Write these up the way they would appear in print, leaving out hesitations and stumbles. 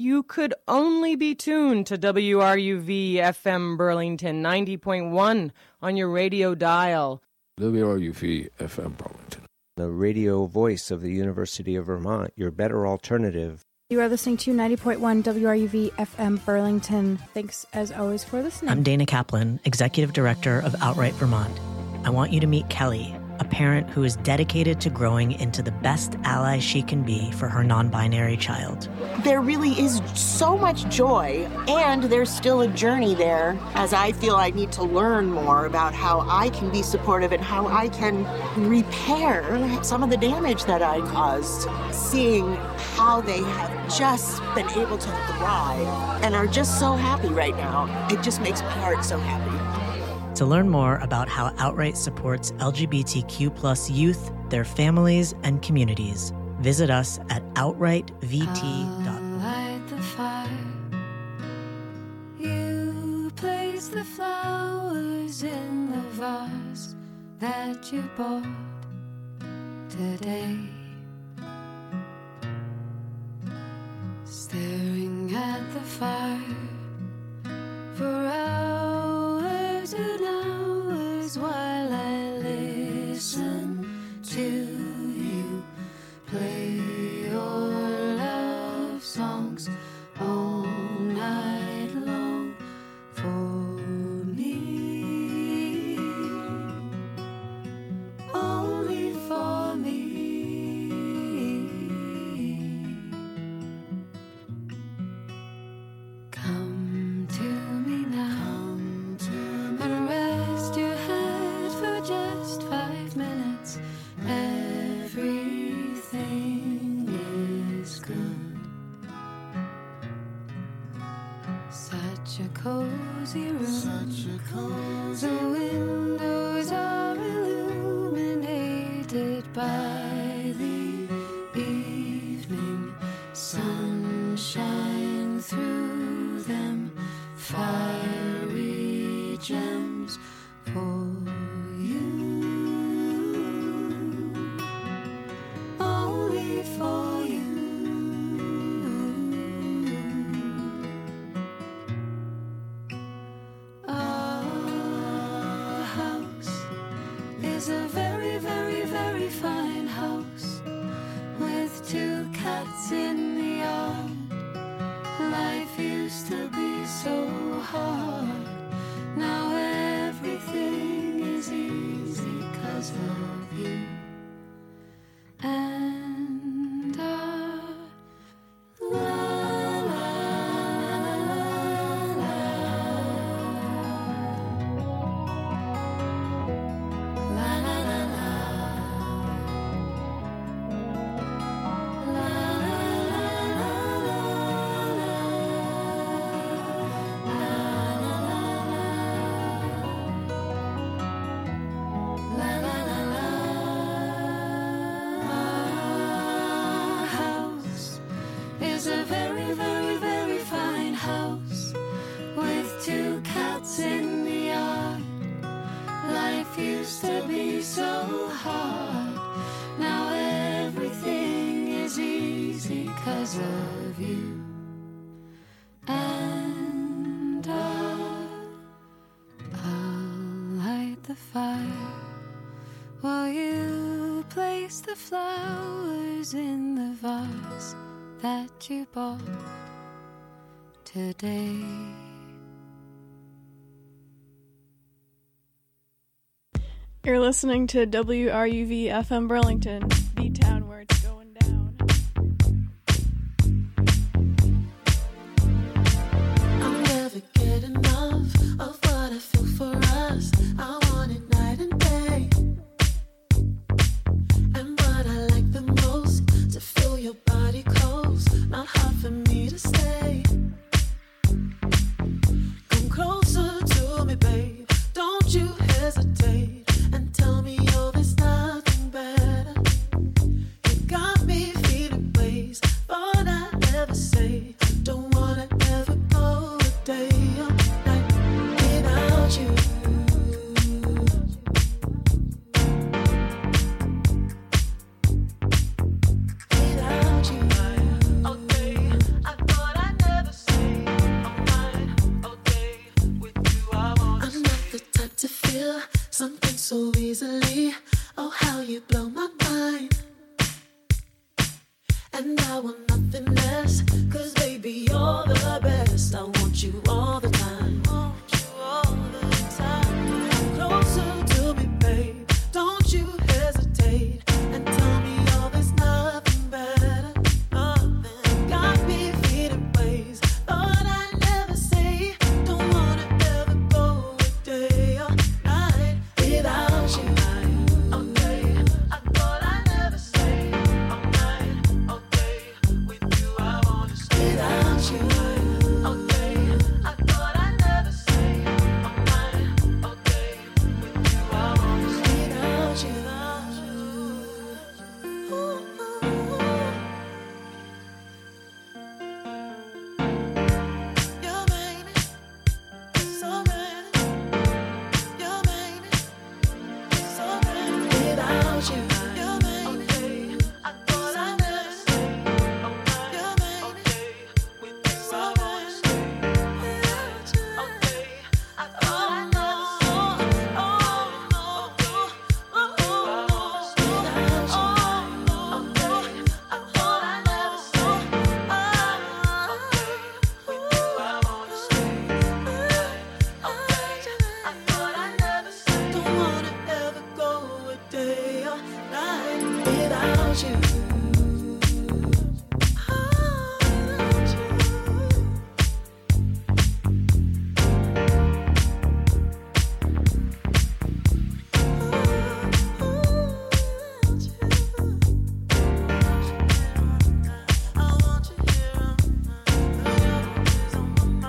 you could only be tuned to WRUV FM Burlington 90.1 on your radio dial. WRUV FM Burlington, the radio voice of the University of Vermont, your better alternative. You are listening to 90.1 WRUV FM Burlington. Thanks, as always, for listening. I'm Dana Kaplan, Executive Director of Outright Vermont. I want you to meet Kelly, a parent who is dedicated to growing into the best ally she can be for her non-binary child. There really is so much joy, and there's still a journey there, as I feel I need to learn more about how I can be supportive and how I can repair some of the damage that I caused. Seeing how they have just been able to thrive and are just so happy right now, it just makes my heart so happy. To learn more about how Outright supports LGBTQ+ youth, their families, and communities, visit us at outrightvt.org. Light the fire. You place the flowers in the vase that you bought today. Staring at the fire for hours and hours while I listen to you play your love songs all night long for me, only for me. Come to me now and rest your head for just 5 minutes. Everything is good. Such a cozy room. The windows are illuminated by the evening sunshine through them. Fiery gems for you, only for you. Our house is a very, very, very fine house with 2 cats in the yard. Life used to be so hard. Now everything is easy 'cause of you. And la la la la la la la. Is a very, very, very fine house with 2 cats in the yard. Life used to be so hard. Now everything is easy 'cause of you. And I'll light the fire while you place the flowers in the vase that you bought today. You're listening to WRUV FM Burlington, the town where it's going down. I'll never get enough of what I feel for us. I want it night and day. And what I like the most, to feel your body close, not hard for me to stay. Come closer to me, babe, don't you hesitate. And tell me, oh, there's nothing better. You got me feeling ways, but I never say. Don't wanna ever go a day or night without you. Without you. and I want nothing less. 'Cause baby, you're the best. I want you all the time. Want you all the time. Closer to me, babe. Don't you hesitate and tell me all there's nothing better. Nothing got me feeling ways. Thought I'd never say. Don't wanna ever go a day or night without you. Okay, I thought I'd never say. All night, okay, with you I wanna stay. Without you, okay, I thought I'd never say. All night, okay, with you I wanna stay. Without you, ooh. You made me so bad. You made me so bad. Without you, you made me. I thought I'd never stay. You made me with you so bad. Without you, okay, I thought I'd never stay. Oh no, without you, okay, I thought I'd never stay. With you I wanna stay. Okay, I thought I'd never stay. Don't wanna ever go a day or night without you. I want you here on my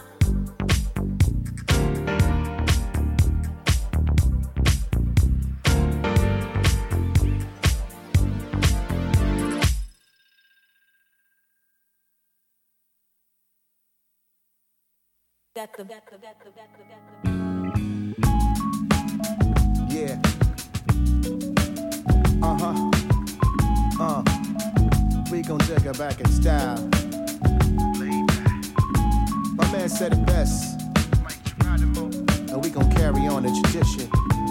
Yeah. We gon' take her back in style. My man said it best. And we gon' carry on the tradition.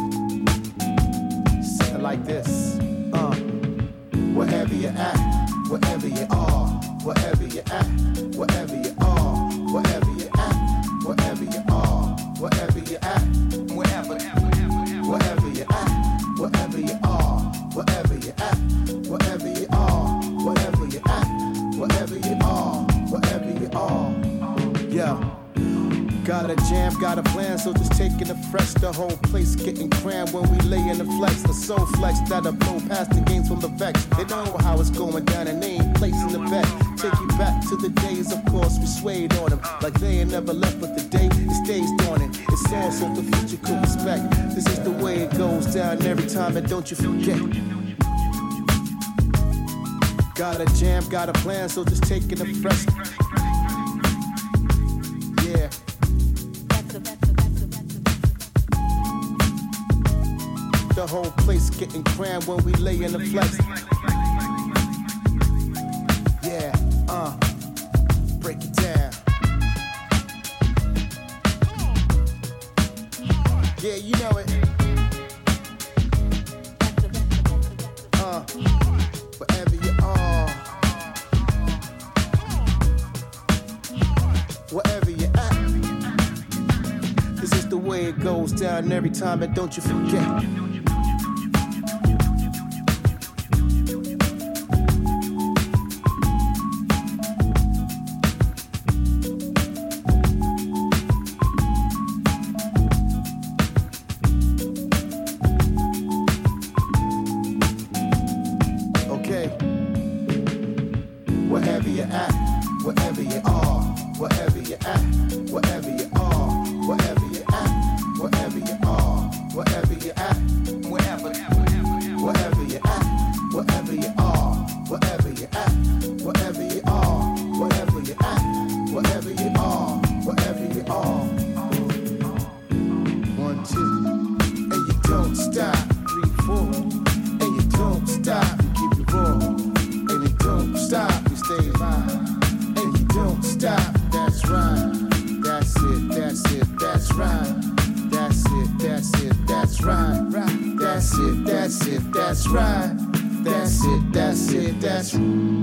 Say it like this. Wherever you at, wherever you are, wherever you at, wherever you are, wherever you at, wherever you are, wherever you at, wherever you at, wherever you are, wherever you at, wherever you are, wherever you at, wherever you are, wherever you are. Yeah. Got a jam, got a plan, so just taking the fresh. The whole place getting crammed when we lay in the flex. The soul flex that'll blow past the games from the vex. They know how it's going down and they ain't placing the bet. Take you back to the days, of course, we swayed on them. Like they ain't never left, but the day it stays dawning. It's all so the future could respect. This is the way it goes down every time, and don't you forget. Got a jam, got a plan, so just taking the fresh. Yeah. The whole place getting crammed when we lay in the flex. Yeah, break it down. Yeah, you know it. Wherever you are, wherever you at. This is the way it goes down every time, and don't you forget. Wherever you at, wherever you are, wherever you at, wherever you are, wherever you at, wherever you are, wherever you at, wherever you at, wherever you are, wherever you at, wherever you are, wherever you at, wherever you are, wherever you are. 1, 2, and you don't stop. 3, 4, and you don't stop. You keep it raw, and you don't stop. Stay alive, and you don't stop. That's right. That's it. That's it. That's right. That's it. That's it. That's right. That's it. That's it. That's right. That's it, that's it, that's it.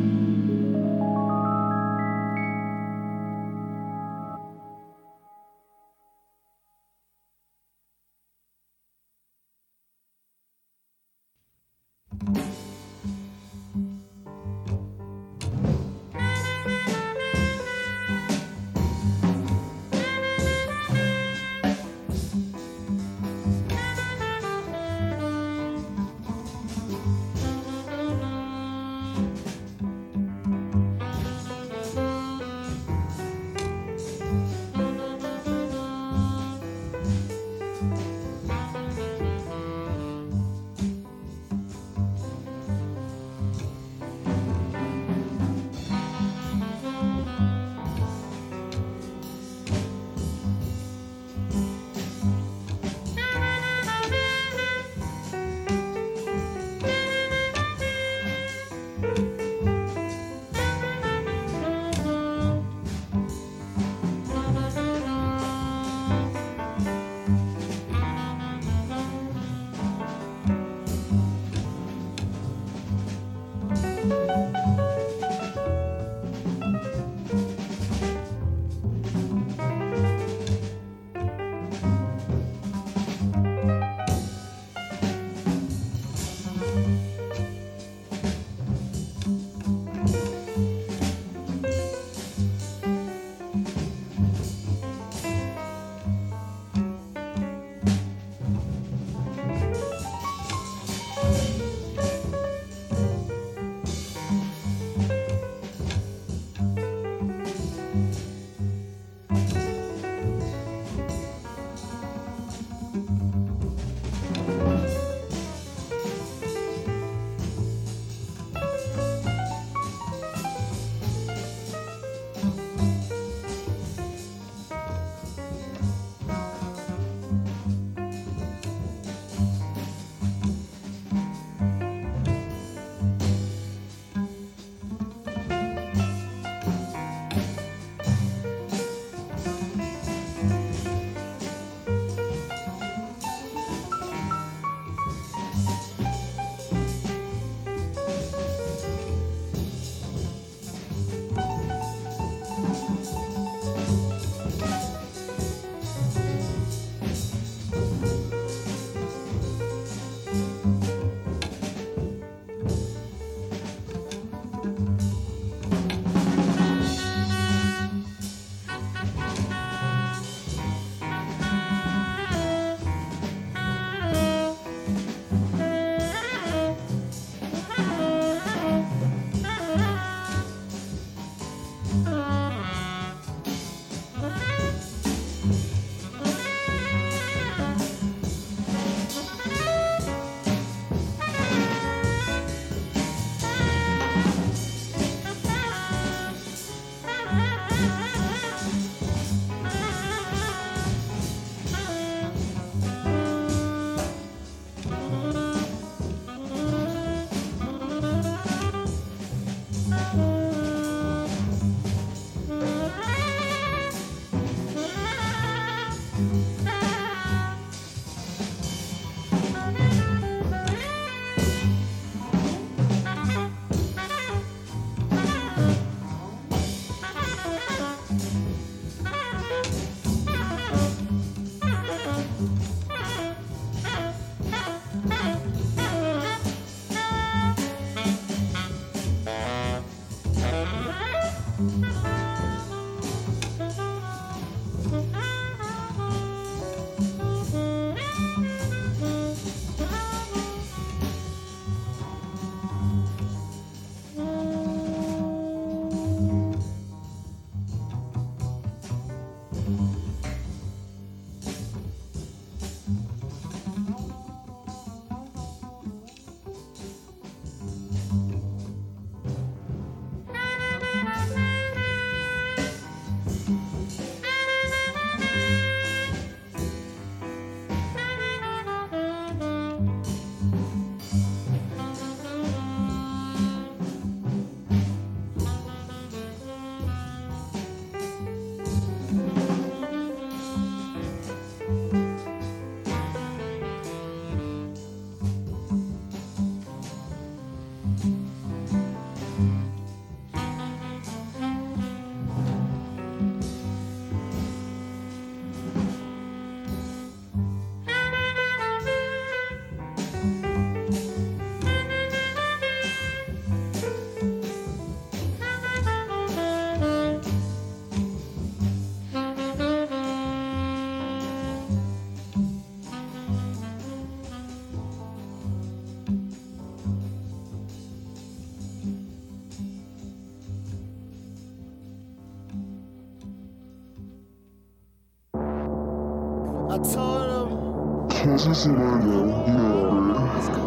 I told him, cause it's in my name,